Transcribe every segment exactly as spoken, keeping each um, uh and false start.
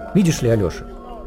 Видишь ли, Алеша,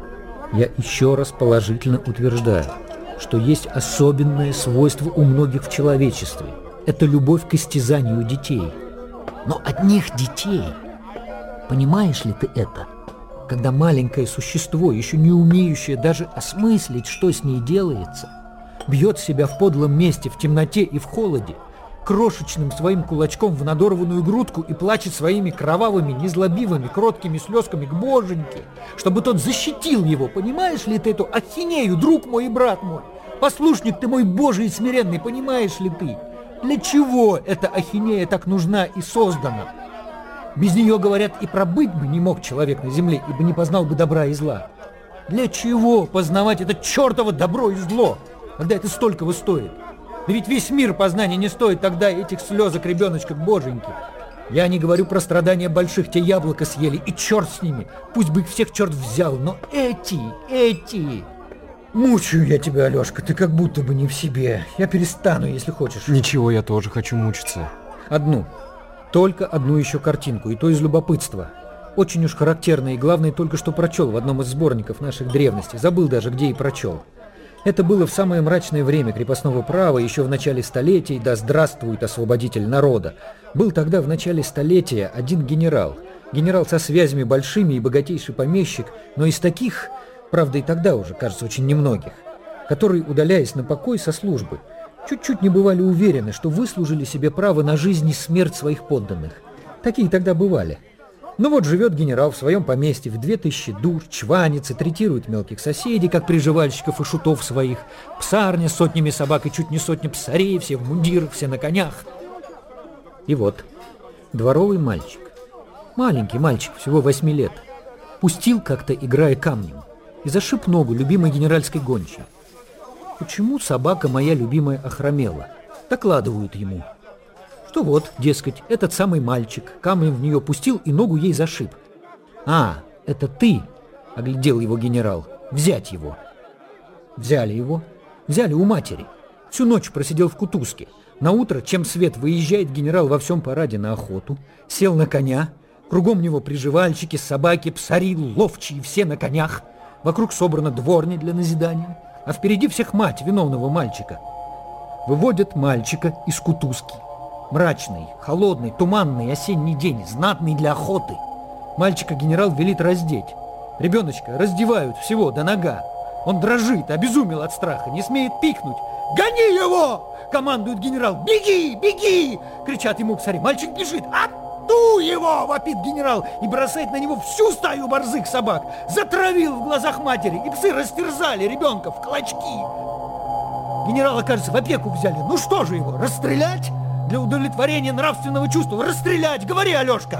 я еще раз положительно утверждаю, что есть особенное свойство у многих в человечестве. Это любовь к истязанию детей. Но одних детей. Понимаешь ли ты это? Когда маленькое существо, еще не умеющее даже осмыслить, что с ней делается, бьет себя в подлом месте, в темноте и в холоде, крошечным своим кулачком в надорванную грудку и плачет своими кровавыми, незлобивыми, кроткими слезками к Боженьке, чтобы тот защитил его. Понимаешь ли ты эту ахинею, друг мой и брат мой? Послушник ты мой Божий и смиренный, понимаешь ли ты? Для чего эта ахинея так нужна и создана? Без нее, говорят, и пробыть бы не мог человек на земле, ибо не познал бы добра и зла. Для чего познавать это чертово добро и зло, когда это столького стоит? Да ведь весь мир познания не стоит тогда этих слезок ребеночка к Боженьке. Я не говорю про страдания больших, те яблоко съели, и черт с ними, пусть бы их всех черт взял, но эти, эти... Мучаю я тебя, Алешка, ты как будто бы не в себе. Я перестану, если хочешь. Ничего, я тоже хочу мучиться. Одну. Только одну еще картинку, и то из любопытства. Очень уж характерно, и главное, только что прочел в одном из сборников наших древностей. Забыл даже, где и прочел. Это было в самое мрачное время крепостного права, еще в начале столетий, да здравствует освободитель народа. Был тогда в начале столетия один генерал. Генерал со связями большими и богатейший помещик, но из таких, правда и тогда уже, кажется, очень немногих, которые, удаляясь на покой со службы, чуть-чуть не бывали уверены, что выслужили себе право на жизнь и смерть своих подданных. Такие тогда бывали. Ну вот живет генерал в своем поместье в две тысячи душ, чванится, третирует мелких соседей, как приживальщиков и шутов своих, псарня с сотнями собак и чуть не сотня псарей, все в мундирах, все на конях. И вот дворовый мальчик, маленький мальчик, всего восьми лет, пустил как-то, играя камнем, и зашиб ногу любимой генеральской гончей. Почему собака моя любимая охромела? Докладывают ему, что вот, дескать, этот самый мальчик камнем в нее пустил и ногу ей зашиб. «А, это ты!» — оглядел его генерал. «Взять его!» Взяли его, взяли у матери. Всю ночь просидел в кутузке. Наутро, чем свет, выезжает генерал во всем параде на охоту, сел на коня, кругом него приживальщики, собаки, псари, ловчие, все на конях. Вокруг собрана дворня для назидания, а впереди всех мать виновного мальчика. Выводят мальчика из кутузки. Мрачный, холодный, туманный осенний день, знатный для охоты. Мальчика генерал велит раздеть. Ребеночка раздевают всего до нога. Он дрожит, обезумел от страха, не смеет пикнуть. «Гони его!» — командует генерал. «Беги, беги!» — кричат ему псари. Мальчик бежит. «Ату его!» — вопит генерал и бросает на него всю стаю борзых собак. Затравил в глазах матери, и псы растерзали ребенка в клочки. Генерала, кажется, в опеку взяли. Ну что же его, расстрелять? Для удовлетворения нравственного чувства. Расстрелять! Говори, Алешка!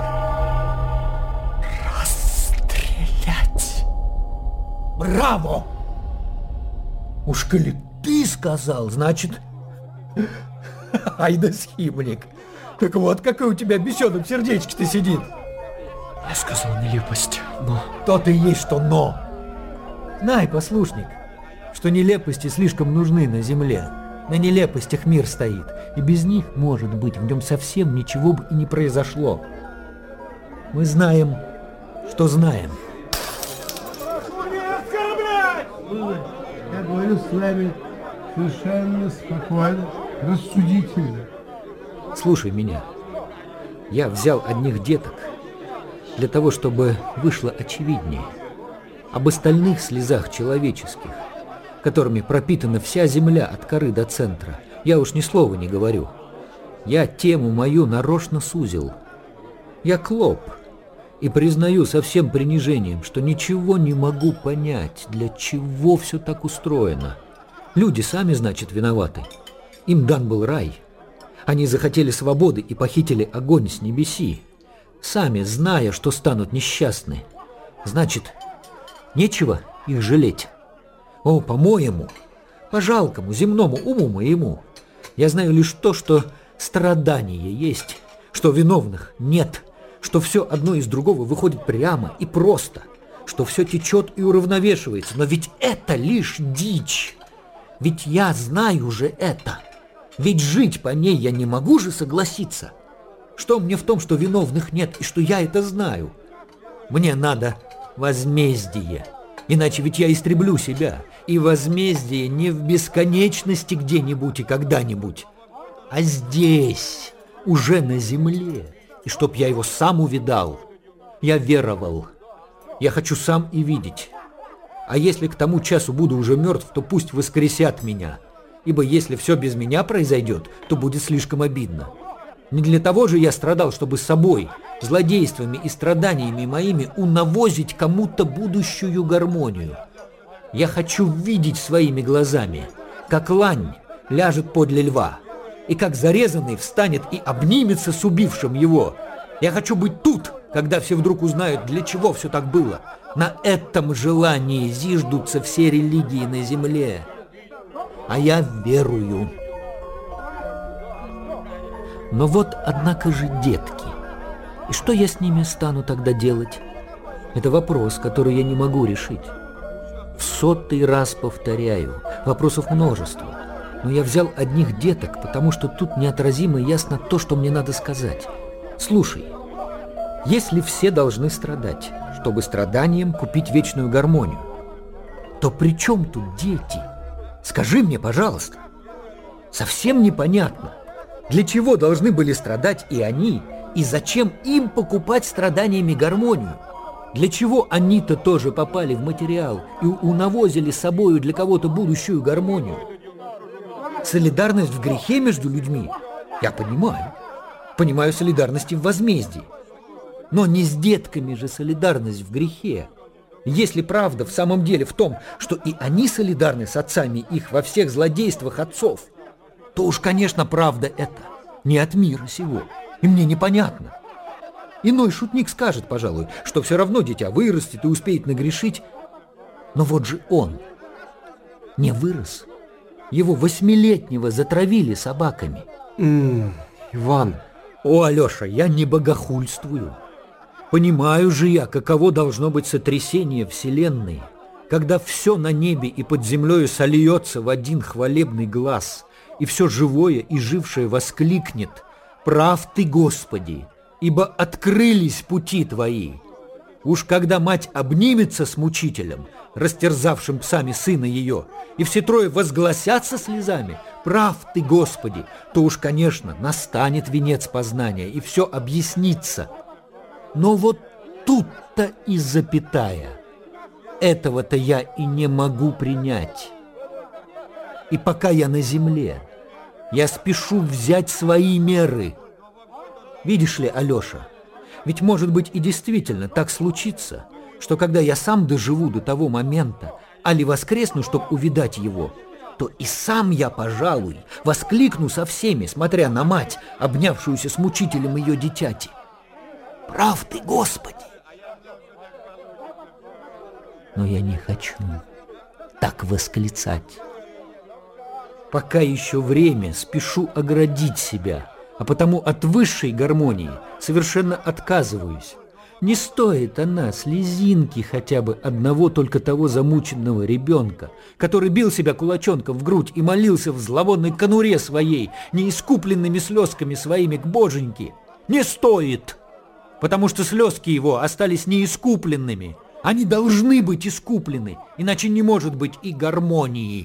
Расстрелять! Браво! Уж коли ты сказал, значит... Ай да схимник! Так вот, какой у тебя бесенок в сердечке-то сидит. Я сказал нелепость, но... То-то и есть, что но. Знай, послушник, что нелепости слишком нужны на земле. На нелепостях мир стоит, и без них, может быть, в нем совсем ничего бы и не произошло. Мы знаем, что знаем. Я говорю с вами совершенно спокойно, рассудительно. Слушай меня. Я взял одних деток для того, чтобы вышло очевиднее. Об остальных слезах человеческих, которыми пропитана вся земля от коры до центра, я уж ни слова не говорю. Я тему мою нарочно сузил. Я клоп, и признаю со всем принижением, что ничего не могу понять, для чего все так устроено. Люди сами, значит, виноваты. Им дан был рай. Они захотели свободы и похитили огонь с небеси, сами зная, что станут несчастны. Значит, нечего их жалеть. О, по-моему, по жалкому земному уму моему, я знаю лишь то, что страдание есть, что виновных нет, что все одно из другого выходит прямо и просто, что все течет и уравновешивается. Но ведь это лишь дичь. Ведь я знаю же это. Ведь жить по ней я не могу же согласиться. Что мне в том, что виновных нет и что я это знаю? Мне надо возмездие. Иначе ведь я истреблю себя. И возмездие не в бесконечности где-нибудь и когда-нибудь, а здесь, уже на земле. И чтоб я его сам увидал, я веровал. Я хочу сам и видеть. А если к тому часу буду уже мертв, то пусть воскресят меня. Ибо если все без меня произойдет, то будет слишком обидно. Не для того же я страдал, чтобы с собой, злодействами и страданиями моими унавозить кому-то будущую гармонию. Я хочу видеть своими глазами, как лань ляжет подле льва, и как зарезанный встанет и обнимется с убившим его. Я хочу быть тут, когда все вдруг узнают, для чего все так было. На этом желании зиждутся все религии на земле. А я верую. Но вот, однако же, детки. И что я с ними стану тогда делать? Это вопрос, который я не могу решить. В сотый раз повторяю, вопросов множество. Но я взял одних деток, потому что тут неотразимо ясно то, что мне надо сказать. Слушай, если все должны страдать, чтобы страданием купить вечную гармонию, то при чем тут дети? Скажи мне, пожалуйста. Совсем непонятно, для чего должны были страдать и они, и зачем им покупать страданиями гармонию? Для чего они-то тоже попали в материал и унавозили с собою для кого-то будущую гармонию? Солидарность в грехе между людьми? Я понимаю. Понимаю солидарность и в возмездии. Но не с детками же солидарность в грехе. Если правда в самом деле в том, что и они солидарны с отцами их во всех злодействах отцов, то уж, конечно, правда это не от мира сего, и мне непонятно. Иной шутник скажет, пожалуй, что все равно дитя вырастет и успеет нагрешить, но вот же он не вырос. Его восьмилетнего затравили собаками. М-м, Иван. О, Алеша, я не богохульствую. Понимаю же я, каково должно быть сотрясение вселенной, когда все на небе и под землею сольется в один хвалебный глаз, и все живое и жившее воскликнет: «Прав ты, Господи, ибо открылись пути твои». Уж когда мать обнимется с мучителем, растерзавшим псами сына ее, и все трое возгласятся слезами: «Прав ты, Господи», то уж, конечно, настанет венец познания, и все объяснится. Но вот тут-то и запятая. Этого-то я и не могу принять. И пока я на земле, я спешу взять свои меры. Видишь ли, Алеша, ведь, может быть, и действительно так случится, что когда я сам доживу до того момента, али воскресну, чтоб увидать его, то и сам я, пожалуй, воскликну со всеми, смотря на мать, обнявшуюся с мучителем ее дитяти: «Прав ты, Господи!» Но я не хочу так восклицать. Пока еще время, спешу оградить себя, а потому от высшей гармонии совершенно отказываюсь. Не стоит она слезинки хотя бы одного только того замученного ребенка, который бил себя кулачонком в грудь и молился в зловонной конуре своей, неискупленными слезками своими к Боженьке. Не стоит! Потому что слезки его остались неискупленными. Они должны быть искуплены, иначе не может быть и гармонии.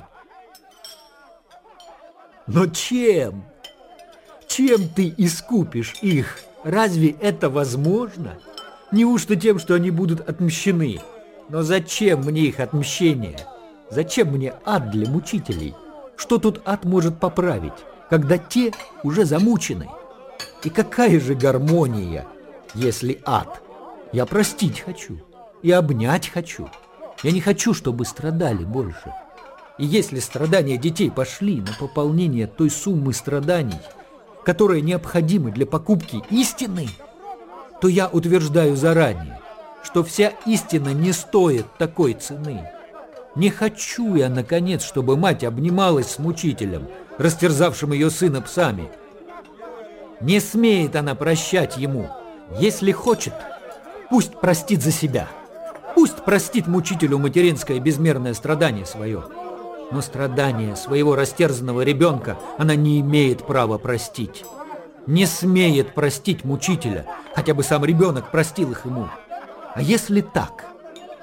Но чем? Чем ты искупишь их? Разве это возможно? Неужто тем, что они будут отмщены? Но зачем мне их отмщение? Зачем мне ад для мучителей? Что тут ад может поправить, когда те уже замучены? И какая же гармония, если ад? Я простить хочу и обнять хочу. Я не хочу, чтобы страдали больше. И если страдания детей пошли на пополнение той суммы страданий, которая необходима для покупки истины, то я утверждаю заранее, что вся истина не стоит такой цены. Не хочу я, наконец, чтобы мать обнималась с мучителем, растерзавшим ее сына псами. Не смеет она прощать ему. Если хочет, пусть простит за себя. Пусть простит мучителю материнское безмерное страдание свое. Но страдания своего растерзанного ребенка она не имеет права простить. Не смеет простить мучителя, хотя бы сам ребенок простил их ему. А если так,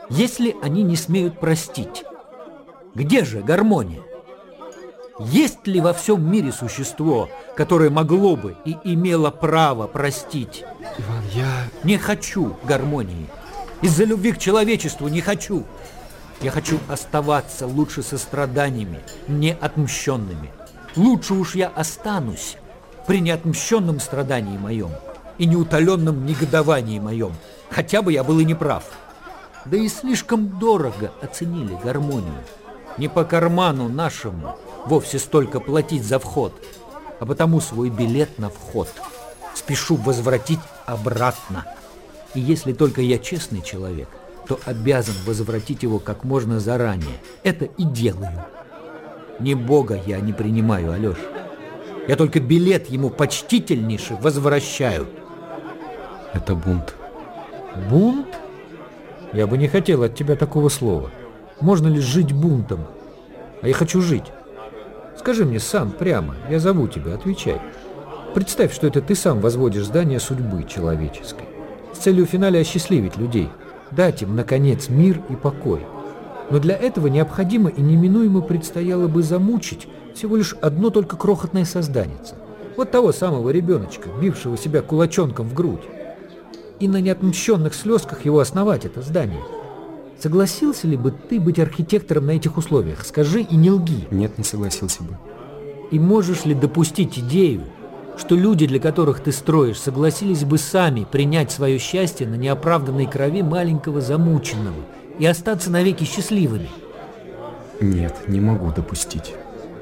Если они не смеют простить, где же гармония? Есть ли во всем мире существо, которое могло бы и имело право простить? Иван, я... Не хочу гармонии. Из-за любви к человечеству не хочу. Я хочу оставаться лучше со страданиями, не отмщенными. Лучше уж я останусь при неотмщенном страдании моем и неутоленном негодовании моем, хотя бы я был и неправ. Да и слишком дорого оценили гармонию. Не по карману нашему вовсе столько платить за вход, а потому свой билет на вход спешу возвратить обратно. И если только я честный человек, то обязан возвратить его как можно заранее. Это и делаю. Не Бога я не принимаю, Алеша. Я только билет ему почтительнейше возвращаю. Это бунт. Бунт? Я бы не хотел от тебя такого слова. Можно ли жить бунтом? А я хочу жить. Скажи мне сам прямо, я зову тебя, отвечай. Представь, что это ты сам возводишь здание судьбы человеческой с целью в финале осчастливить людей, дать им, наконец, мир и покой. Но для этого необходимо и неминуемо предстояло бы замучить всего лишь одно только крохотное созданице. Вот того самого ребеночка, бившего себя кулачонком в грудь. И на неотмщенных слезках его основать это здание. Согласился ли бы ты быть архитектором на этих условиях? Скажи и не лги. Нет, не согласился бы. И можешь ли допустить идею, что люди, для которых ты строишь, согласились бы сами принять свое счастье на неоправданной крови маленького замученного и остаться навеки счастливыми? Нет, не могу допустить.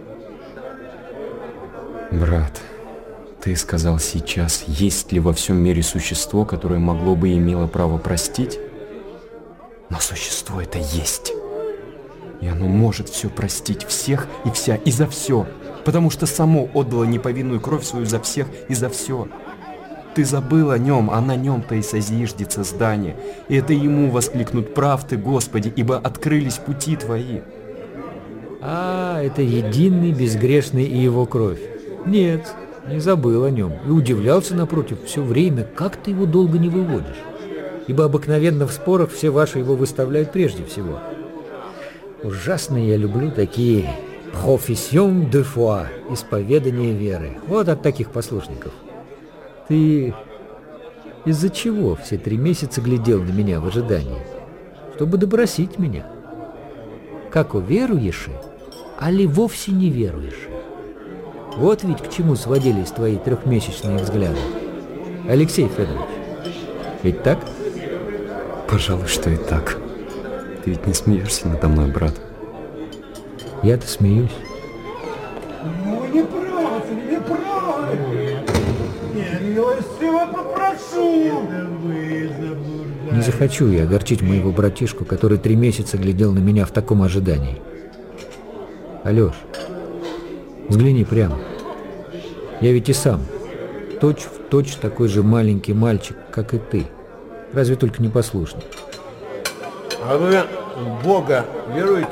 Брат, ты сказал сейчас, есть ли во всем мире существо, которое могло бы и имело право простить? Но существо это есть. И оно может все простить, всех и вся, и за все. Потому что само отдало неповинную кровь свою за всех и за все. Ты забыл о нем, а на нем-то и созиждется здание. И это ему воскликнут: прав ты, Господи, ибо открылись пути твои. А, это единый, безгрешный и его кровь. Нет, не забыл о нем. И удивлялся, напротив, все время, как ты его долго не выводишь. Ибо обыкновенно в спорах все ваши его выставляют прежде всего. Ужасно я люблю такие «profession de foi» – исповедание веры. Вот от таких послушников. Ты из-за чего все три месяца глядел на меня в ожидании? Чтобы допросить меня. Как уверуешь, али вовсе не веруешь? Вот ведь к чему сводились твои трехмесячные взгляды. Алексей Федорович, ведь так? Пожалуй, что и так. Ты ведь не смеешься надо мной, брат? Я-то смеюсь. Ну, не прав, не прав. Я милостиво попрошу. Не захочу я огорчить моего братишку, который три месяца глядел на меня в таком ожидании. Алеш, взгляни прямо. Я ведь и сам точь в точь такой же маленький мальчик, как и ты. Разве только непослушный. А вы в Бога веруете?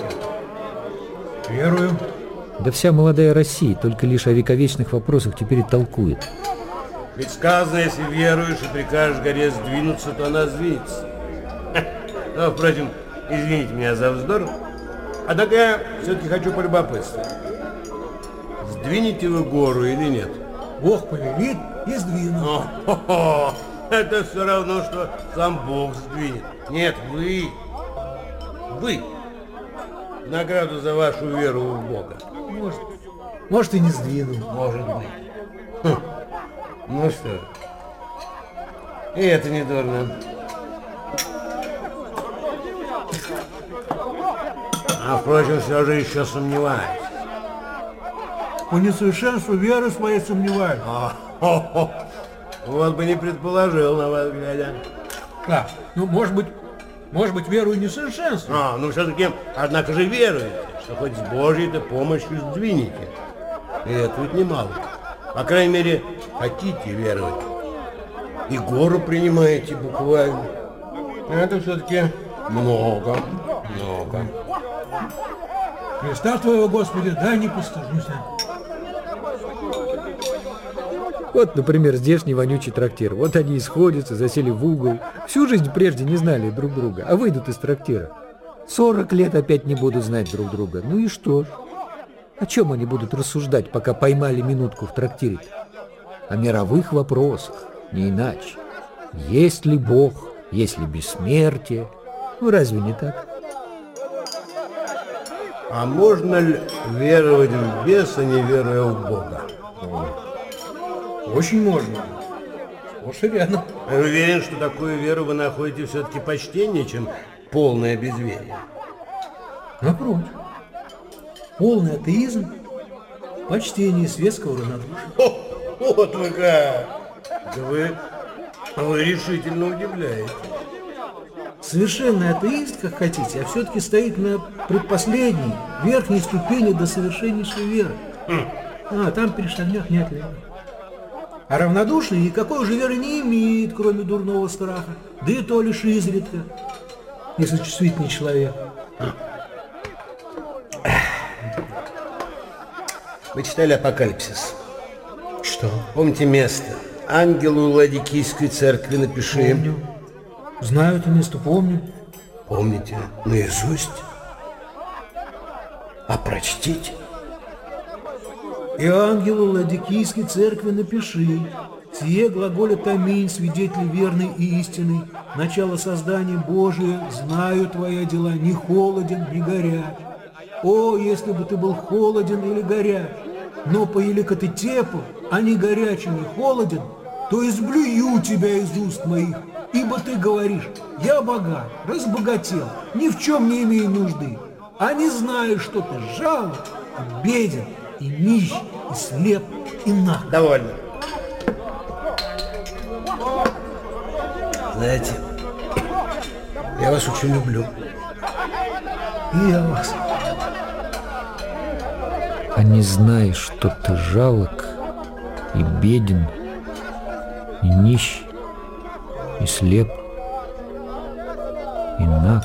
Верую. Да вся молодая Россия только лишь о вековечных вопросах теперь и толкует. Ведь сказано, если веруешь и прикажешь горе сдвинуться, то она сдвинется. Но, впрочем, извините меня за вздор. Однако я все-таки хочу полюбопытствовать. Сдвинете вы гору или нет? Бог повелит и сдвину. О-хо-хо! Это все равно, что сам Бог сдвинет. Нет, вы. Вы. Награду за вашу веру в Бога. Может, может и не сдвину. Может быть. Хм. Ну что ж. И это не дурно. А впрочем, все же еще сомневаюсь. По несовершенству веры своей сомневаюсь. О-хо-хо. Вот бы не предположил на вас глядя. Как? Ну, может быть, может быть, веру и несовершенствую. А, ну все-таки, однако же веруете, что хоть с Божьей-то помощью сдвинете. И это ведь немало. По крайней мере, хотите веровать. И гору принимаете буквально. Это все-таки много, много. Христа твоего, Господи, дай не постыжусь. Вот, например, здешний вонючий трактир. Вот они и сходятся, засели в угол. Всю жизнь прежде не знали друг друга, а выйдут из трактира. Сорок лет опять не будут знать друг друга. Ну и что ж? О чем они будут рассуждать, пока поймали минутку в трактире? О мировых вопросах, не иначе. Есть ли Бог, есть ли бессмертие? Ну разве не так? А можно ли веровать в беса, не веруя в Бога? Очень можно. Сплошь и рядом. Я уверен, что такую веру вы находите все-таки почтеннее, чем полное безверие. Напротив. Полный атеизм, почтение светского равнодушия. О, вот вы как! Да вы, вы решительно удивляете. Совершенный атеист, как хотите, а все-таки стоит на предпоследней, верхней ступени до совершеннейшей веры. А, там перешагнет, нет ли. А равнодушный никакой уже веры не имеет, кроме дурного страха. Да и то лишь изредка, если чувствительный человек. Вы читали «Апокалипсис»? Что? Помните место? Ангелу Ладикийской церкви напиши. Помню. Знаю это место, помню. Помните? Наизусть? А прочтите. И ангелу Ладикийской церкви напиши: сие глаголит аминь, свидетель верный и истинный, начало создания Божия, знаю твои дела, не холоден, не горяч. О, если бы ты был холоден или горяч, но поелика ты тепл, а не горячий, не холоден, то изблюю тебя из уст моих, ибо ты говоришь: я богат, разбогател, ни в чем не имею нужды, а не знаешь, что ты жалок, и беден, и нищ, и слеп, и наг. Довольно. Знаете, я вас очень люблю. И я вас. А не знаешь, что ты жалок, и беден, и нищ, и слеп, и наг.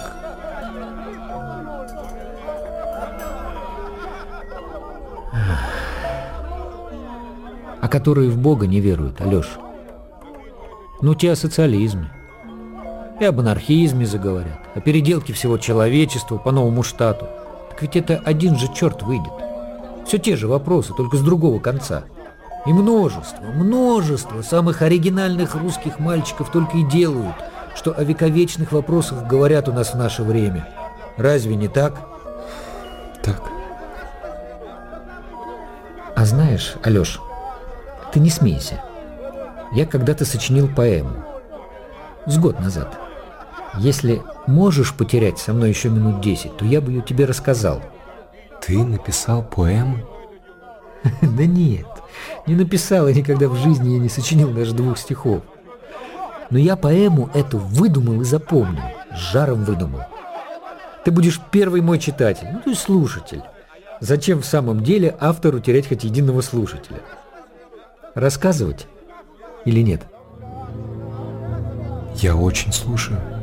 А которые в Бога не веруют, Алёш. Ну, те о социализме. И об анархизме заговорят, о переделке всего человечества по новому штату. Так ведь это один же черт выйдет. Все те же вопросы, только с другого конца. И множество, множество самых оригинальных русских мальчиков только и делают, что о вековечных вопросах говорят у нас в наше время. Разве не так? Так. А знаешь, Алёш, ты не смейся. Я когда-то сочинил поэму. С год назад. Если можешь потерять со мной еще минут десять, то я бы ее тебе рассказал. Ты написал поэму? Да нет, не написал, и никогда в жизни я не сочинил даже двух стихов. Но я поэму эту выдумал и запомнил, с жаром выдумал. Ты будешь первый мой читатель, ну то есть слушатель. Зачем в самом деле автору терять хоть единого слушателя? Рассказывать или нет? Я очень слушаю.